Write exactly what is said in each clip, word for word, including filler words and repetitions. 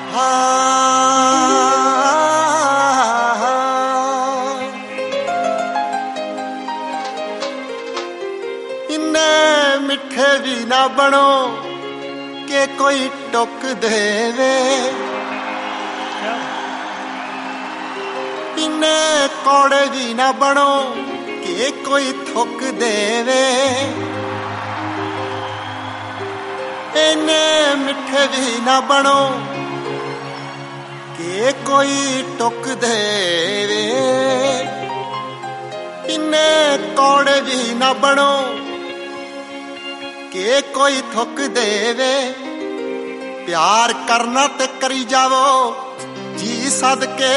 इन्ने मिठे भी ना बनो के कोई टोक देवे, इन्ने कौड़े भी ना बनो के कोई थुक देवे, इन्ने मिठे भी ना बनो के कोई टुक देवे, इन्ने कौड़े भी ना बनो के कोई थुक देवे। प्यार करना ते करी जावो जी सदके,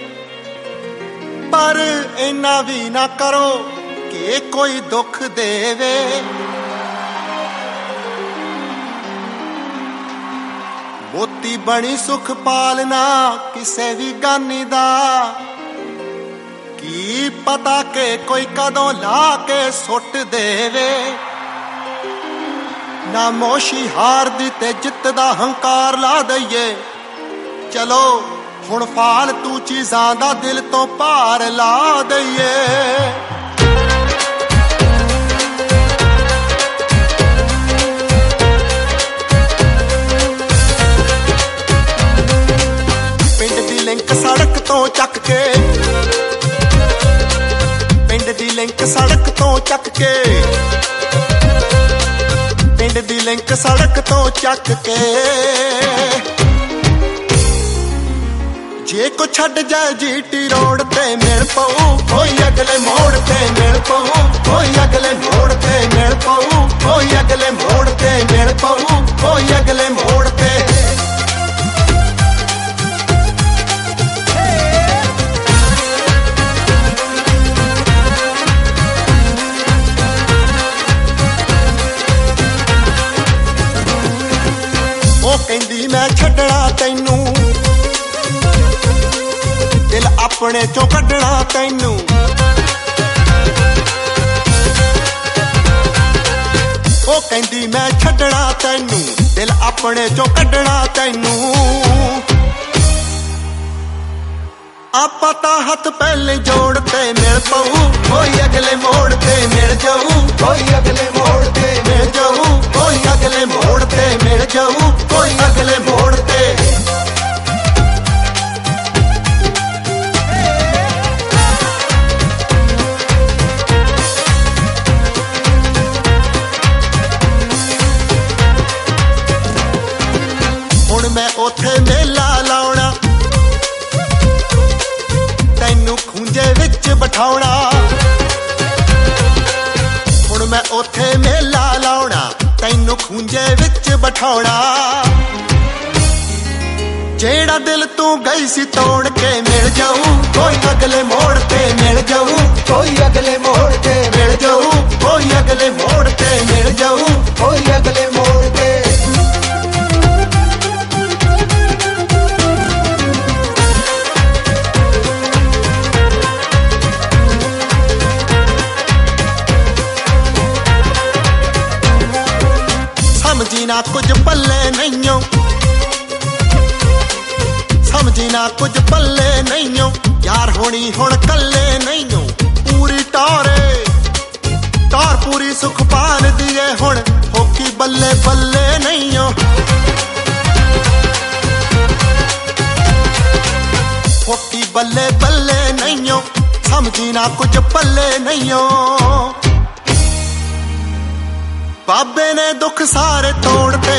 पर इन्ना भी ना करो के कोई दुख देवे। मोती बनी सुख पालना किसे भी गानी दा, की पता के कोई कदों ला के सुट देवे। ना मोशी हार दी ते जित दा हंकार ला दईए, चलो हुण फालतू चीज़ां दा दिल तो भार ला दईए। पिंड दी लिंक सड़क तो चक के, पिंड दी लिंक सड़क तो चक के, पिंड दी लिंक सड़क तो चक के, जे को छड़ जाए जीटी रोड ते मिल पऊ कोई अगले मोड़ ते मिल पऊ, कोई अगले मोड़ ते मिल पऊ, कोई अगले मोड़ ते मिल पऊ, कोई अगले मोड़ ते। कहंदी मैं छड्डना तैनू, दिल अपने चों कड्डना तैनू, ओ कहंदी मैं छड्डना तैनू, दिल अपने चों कड्डना तैनू। आपां तां हथ पहले जोड़ते मिल पऊ कोई अगले मोड़ ते मिल जाऊ, कोई अगले मोड़ ते मिल जाऊ, कोई अगले मोड़ ते मिल जाऊ, कोई अगले मोड़ ते। हुण मैं ओथे मेला लाउणा, तैनू खूंजे विच बिठाउणा, हुण मैं ओथे मेला लाउणा, तैनू खूंजे विच बिठाउणा। जेड़ा दिल तू गई सी तोड़ के मिल जाऊ, कोई अगले मोड़ ते मिल जाऊ, कोई अगले मोड़ ते मिल जाऊ, कोई अगले मोड़ ते मिल जाऊ, कोई अगले मोड़ ते। समझी ना कुछ पल्ले नहीं, समझी ना कुछ पल्ले नहीं, यार होनी हुण कल्ले नहीं। पूरी टौरे टौर पूरी सुख पाल दिए हुण होकी बल्ले बल्ले नहीं। होकी बल्ले बल्ले नहीं, समझी ना कुछ पल्ले नहीं। बाबे ने दुख सारे तोड़